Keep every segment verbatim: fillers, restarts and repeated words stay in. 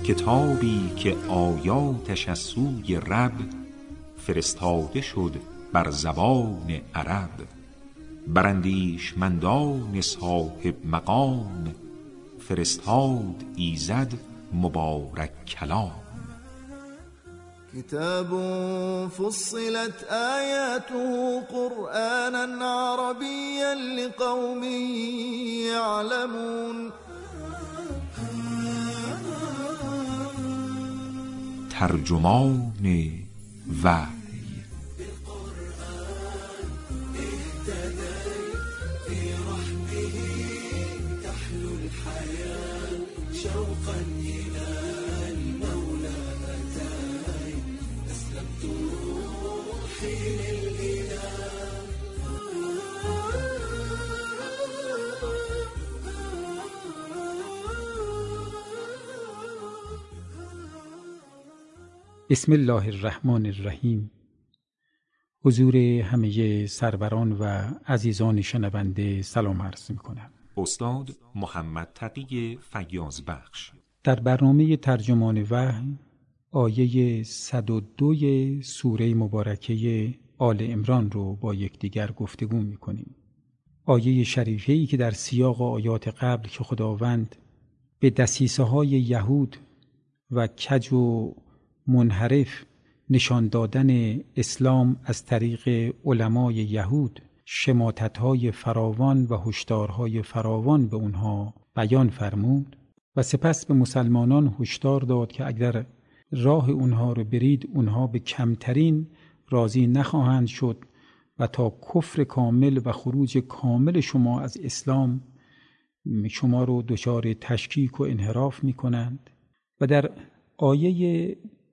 کتابی که آیاتش از سوی رب فرستاده شد بر زبان عرب، بر اندیشمندان صاحب مقام فرستاد ایزد مبارک کلام. كتاب فصلت آياته قرآنا عربيا لقوم يعلمون. ترجمان وحی. بسم الله الرحمن الرحیم. حضور همه سروران و عزیزان شنونده سلام عرض می‌کنم. استاد محمد تقی فیاض بخش در برنامه ترجمان وحی آیه صد و دو سوره مبارکه آل عمران رو با یکدیگر گفتگو می‌کنیم. آیه شریفه‌ای که در سیاق آیات قبل که خداوند به دسیسه‌های یهود و کج و منحرف نشان دادن اسلام از طریق علمای یهود شماتت‌های فراوان و هشدارهای فراوان به اونها بیان فرمود و سپس به مسلمانان هشدار داد که اگر راه اونها رو برید اونها به کمترین راضی نخواهند شد و تا کفر کامل و خروج کامل شما از اسلام شما رو دچار تشکیک و انحراف می‌کنند. و در آیه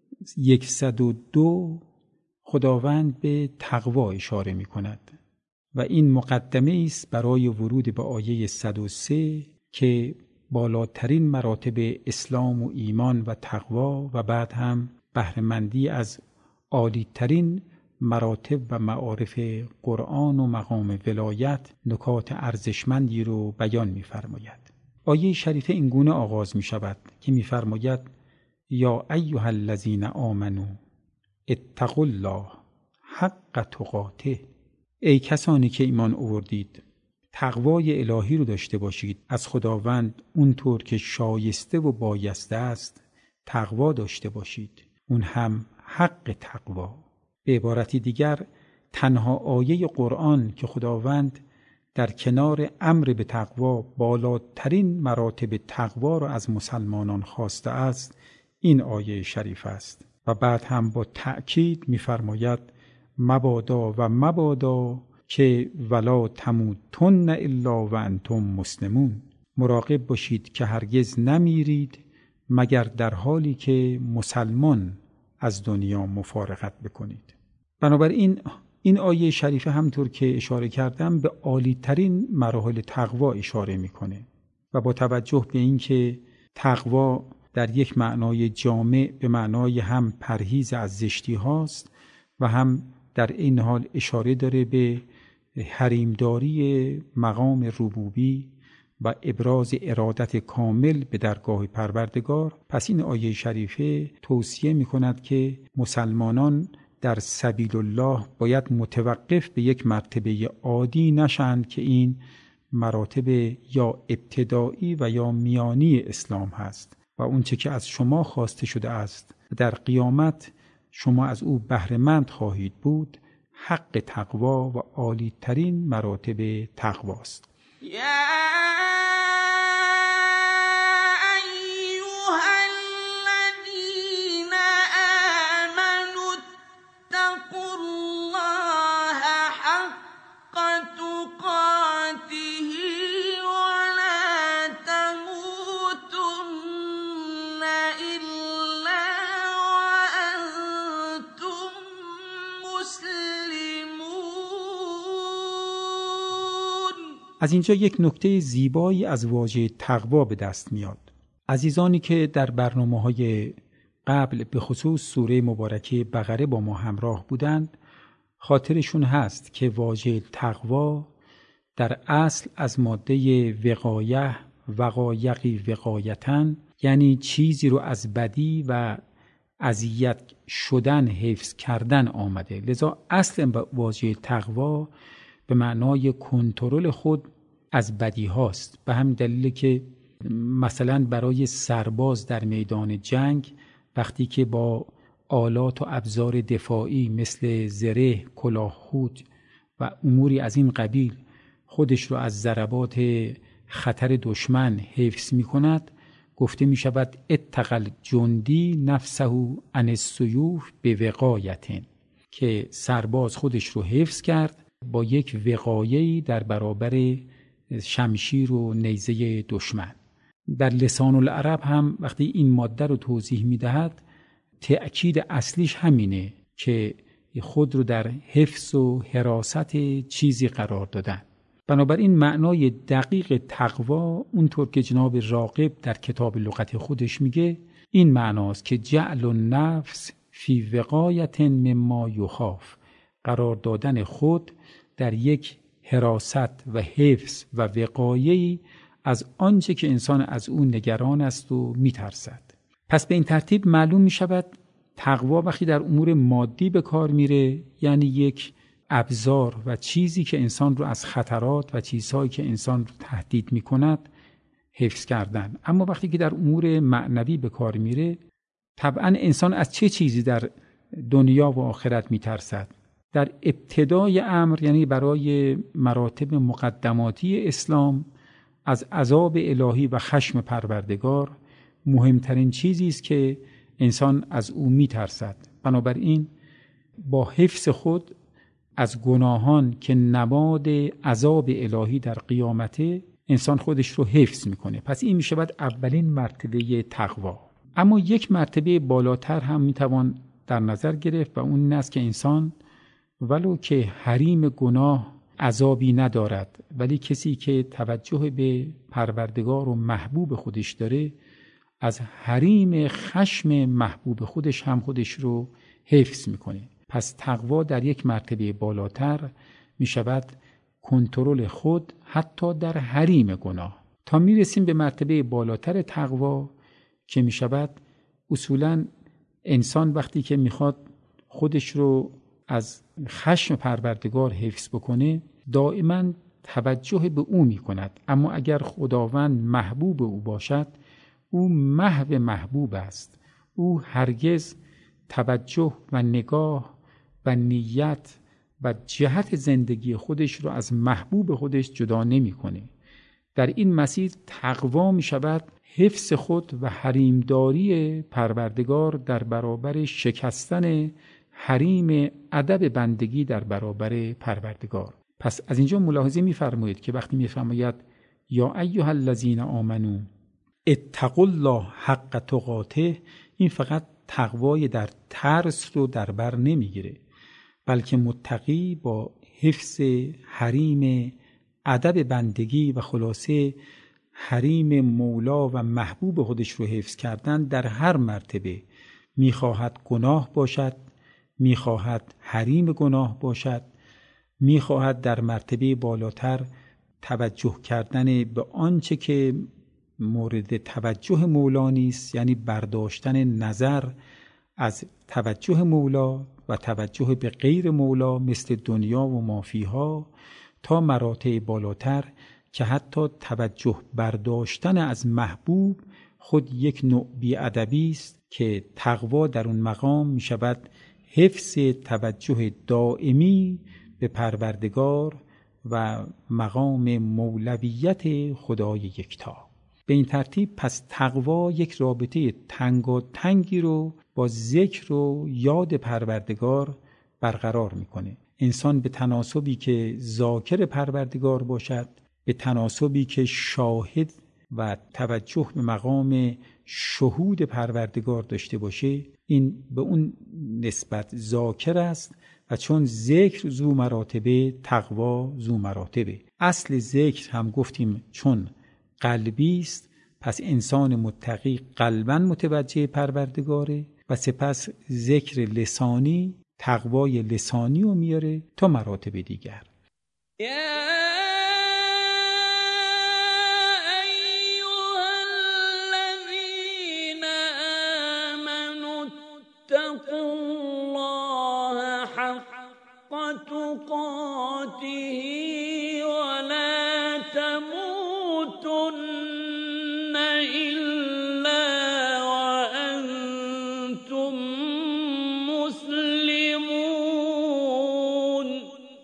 صد و دو خداوند به تقوا اشاره می کند و این مقدمه است برای ورود به آیه صد و سه که بالاترین مراتب اسلام و ایمان و تقوا و بعد هم بهره‌مندی از عالی‌ترین مراتب و معارف قرآن و مقام ولایت نکات ارزشمندی رو بیان می فرماید. آیه شریفه این گونه آغاز می شود که می فرماید یا ایها الذین آمنو اتقوا الله حق تقاته. ای کسانی که ایمان آوردید تقوای الهی رو داشته باشید، از خداوند اونطور که شایسته و بایسته است تقوا داشته باشید، اون هم حق تقوا. به عبارتی دیگر تنها آیه قرآن که خداوند در کنار امر به تقوا بالاترین مراتب تقوا را از مسلمانان خواسته است این آیه شریف است و بعد هم با تأکید می‌فرماید مبادا و مبادا که ولا تموتن الا و انتم مسلمون. مراقب باشید که هرگز نمیرید مگر در حالی که مسلمان از دنیا مفارقت بکنید. بنابراین این آیه شریفه همطور که اشاره کردم به عالی ترین مراحل تقوا اشاره میکنه و با توجه به این که تقوا در یک معنای جامع به معنای هم پرهیز از زشتی هاست و هم در این حال اشاره داره به حریمداری مقام ربوبی و ابراز ارادت کامل به درگاه پروردگار. پس این آیه شریفه توصیه می کند که مسلمانان در سبیل الله باید متوقف به یک مرتبه عادی نشند که این مراتب یا ابتدایی و یا میانی اسلام هست و اونچه که از شما خواسته شده است در قیامت شما از او بهره‌مند خواهید بود حق تقوا و عالی ترین مراتب تقواست. از اینجا یک نکته زیبایی از واژه تقوا به دست میاد. عزیزانی که در برنامه‌های قبل به خصوص سوره مبارکه بقره با ما همراه بودند خاطرشون هست که واژه تقوا در اصل از ماده وقایه وقایقی وقایتن یعنی چیزی رو از بدی و اذیت شدن حفظ کردن آمده. لذا اصل واژه تقوا به معنای کنترل خود از بدی هاست. به همین دلیل که مثلا برای سرباز در میدان جنگ وقتی که با آلات و ابزار دفاعی مثل زره، کلاهخود و اموری از این قبیل خودش رو از ضربات خطر دشمن حفظ می کند، گفته می شود اتقل جندی نفسه عن السیوف بوقایة، که سرباز خودش رو حفظ کرد با یک وقایه‌ای در برابر شمشیر و نیزه دشمن. در لسان العرب هم وقتی این ماده رو توضیح می دهد تأکید اصلیش همینه که خود رو در حفظ و حراست چیزی قرار دادن. بنابراین معنای دقیق تقوا اونطور که جناب راغب در کتاب لغت خودش میگه این معناست که جعل النفس فی وقایة مما یخاف، قرار دادن خود در یک حراست و حفظ و وقایه‌ای از آنچه که انسان از اون نگران است و میترسد. پس به این ترتیب معلوم میشود تقوا وقتی در امور مادی به کار میره یعنی یک ابزار و چیزی که انسان رو از خطرات و چیزهایی که انسان رو تهدید میکند حفظ کردن. اما وقتی که در امور معنوی به کار میره طبعا انسان از چه چیزی در دنیا و آخرت میترسد؟ در ابتدای امر یعنی برای مراتب مقدماتی اسلام از عذاب الهی و خشم پروردگار مهمترین چیزی است که انسان از او میترسد. بنابراین با حفظ خود از گناهان که نماد عذاب الهی در قیامته انسان خودش رو حفظ میکنه. پس این میشه باید اولین مرتبه تقوا. اما یک مرتبه بالاتر هم میتوان در نظر گرفت و اون این است که انسان ولو که حریم گناه عذابی ندارد ولی کسی که توجه به پروردگار و محبوب خودش داره از حریم خشم محبوب خودش هم خودش رو حفظ میکنه. پس تقوا در یک مرتبه بالاتر می شود کنترل خود حتی در حریم گناه، تا می رسیم به مرتبه بالاتر تقوا که می شود اصولاً انسان وقتی که می خواد خودش رو از خشم پروردگار حفظ بکنه دائما توجه به او می کند. اما اگر خداوند محبوب او باشد او محو محبوب است، او هرگز توجه و نگاه و نیت و جهت زندگی خودش رو از محبوب خودش جدا نمی کنه. در این مسیر تقوا می شود حفظ خود و حریمداری پروردگار در برابر شکستن حریم ادب بندگی در برابر پروردگار. پس از اینجا ملاحظه می فرمایید که وقتی می فرماید یا ایها الذین آمنو اتقوا الله حق تقاته، این فقط تقوای در ترس رو در بر نمیگیره، بلکه متقی با حفظ حریم ادب بندگی و خلاصه حریم مولا و محبوب خودش رو حفظ کردن در هر مرتبه، میخواهد گناه باشد، میخواهد حریم گناه باشد، میخواهد در مرتبه بالاتر توجه کردن به آنچه که مورد توجه مولا نیست، یعنی برداشتن نظر از توجه مولا و توجه به غیر مولا مثل دنیا و مافیها، تا مراتب بالاتر که حتی توجه برداشتن از محبوب خود یک نوع بی‌ادبی است که تقوا در اون مقام می شود حفظ توجه دائمی به پروردگار و مقام مولویت خدای یکتا. به این ترتیب پس تقوا یک رابطه تنگاتنگی رو با ذکر و یاد پروردگار برقرار میکنه. انسان به تناسبی که ذاکر پروردگار باشد، به تناسبی که شاهد و توجه به مقام شهود پروردگار داشته باشه، این به اون نسبت ذاکر است و چون ذکر ذو مراتبه، تقوا ذو مراتبه. اصل ذکر هم گفتیم چون قلبی است، پس انسان متقی قلباً متوجه پروردگاره و سپس ذکر لسانی تقوای لسانی رو میاره تا مراتب دیگر. أيها الذين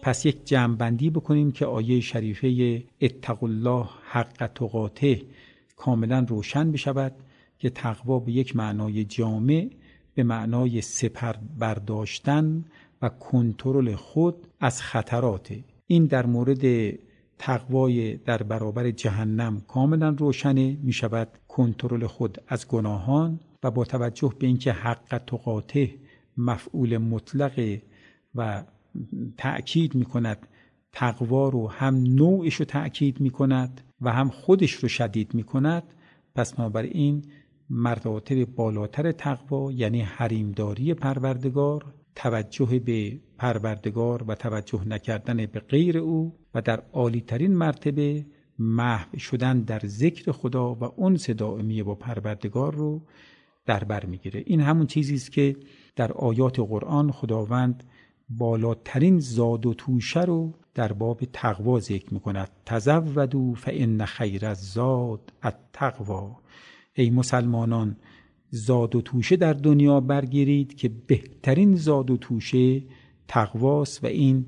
پس یک جمع‌بندی بکنیم که آیه شریفه اتقوا الله حق تقاته کاملا روشن بشود که تقوا به یک معنای جامع، به معنای سپر برداشتن و کنترل خود از خطرات. این در مورد تقوای در برابر جهنم کاملا روشنه، می شود کنترل خود از گناهان و با توجه به اینکه حق تقاته مفعول مطلق و تأکید می کند تقوا رو، هم نوعش رو تأکید می کند و هم خودش رو شدید می کند. پس بنابراین مراتب بالاتر تقوا یعنی حریمداری پروردگار، توجه به پروردگار و توجه نکردن به غیر او، و در عالی ترین مرتبه محو شدن در ذکر خدا و انس دائمی با پروردگار رو در بر میگیره. این همون چیزی است که در آیات قرآن خداوند بالاترین زاد و توشه رو در باب تقوا ذکر میکند. تزودوا فان خیر الزاد التقوا. ای مسلمانان زاد و توشه در دنیا برگیرید که بهترین زاد و توشه تقواست و این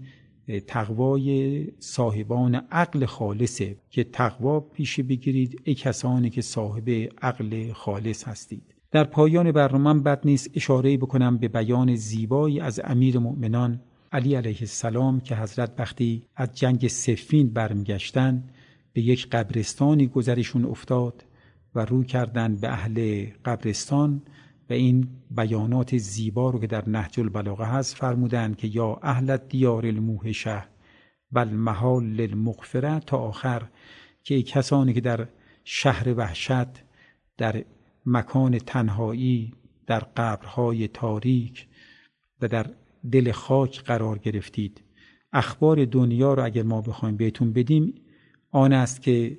تقوای صاحبان عقل خالصه که تقوا پیش بگیرید ای کسانی که صاحب عقل خالص هستید. در پایان برنامه بد نیست اشاره بکنم به بیان زیبایی از امیر مؤمنان علی علیه السلام که حضرت وقتی از جنگ صفین برمیگشتن به یک قبرستانی گذرشون افتاد و رو کردن به اهل قبرستان و این بیانات زیبا رو که در نهج البلاغه هست فرمودند که یا اهل دیار الموحشه و المحال للمغفره تا آخر، که کسانی که در شهر وحشت، در مکان تنهایی، در قبرهای تاریک و در دل خاک قرار گرفتید، اخبار دنیا رو اگر ما بخوایم بهتون بدیم آن است که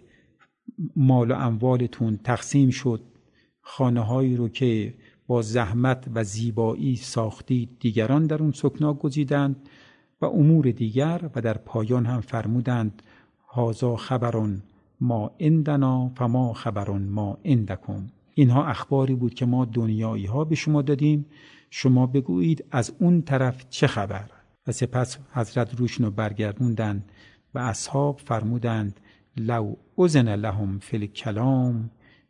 مال و اموالتون تقسیم شد، خانه‌هایی رو که با زحمت و زیبایی ساختید دیگران در اون سکنا گزیدند و امور دیگر. و در پایان هم فرمودند هذا خبرون ما عندنا فما خبرون ما عندکم. اینها اخباری بود که ما دنیایی ها به شما دادیم، شما بگویید از اون طرف چه خبر. و سپس حضرت روشنو برگردوندند و اصحاب فرمودند لو اذن لهم فی الکلام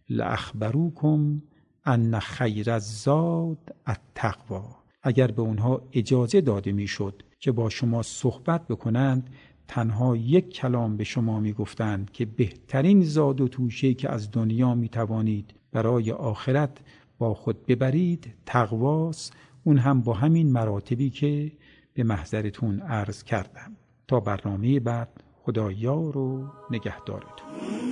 لاخبروکم ان خیر الزاد التقوا. اگر به اونها اجازه داده میشد که با شما صحبت بکنند، تنها یک کلام به شما میگفتند که بهترین زاد و توشه که از دنیا میتوانید برای آخرت با خود ببرید تقواست، اون هم با همین مراتبی که به محضرتون عرض کردم. تا برنامه بعد، خدا یار و نگهدارتون.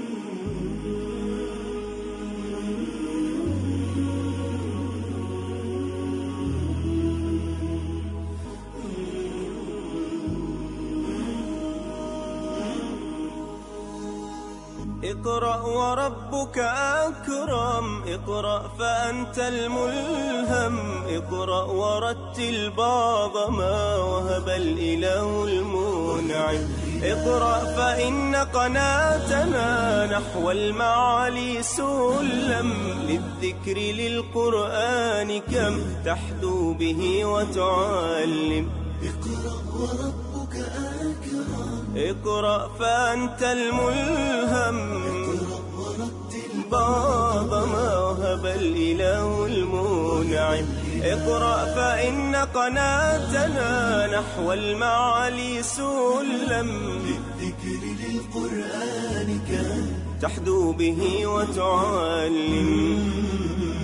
اقرأ وربك أكرم، اقرأ فأنت الملهم، اقرأ ورتل بعض ما وهب الإله المنعم، اقرأ فإن قناتنا نحو المعالي سلم، للذكر للقرآن كم تحدو به وتعلم. اقرأ وربك أكرم، اقرأ فأنت الملهم، اقرأ ورتل بعض ما وهب الإله المنعم، اقرأ فإن قناتنا نحو المعالي سلم، للذكر للقرآن كم تحدو به وتعلم.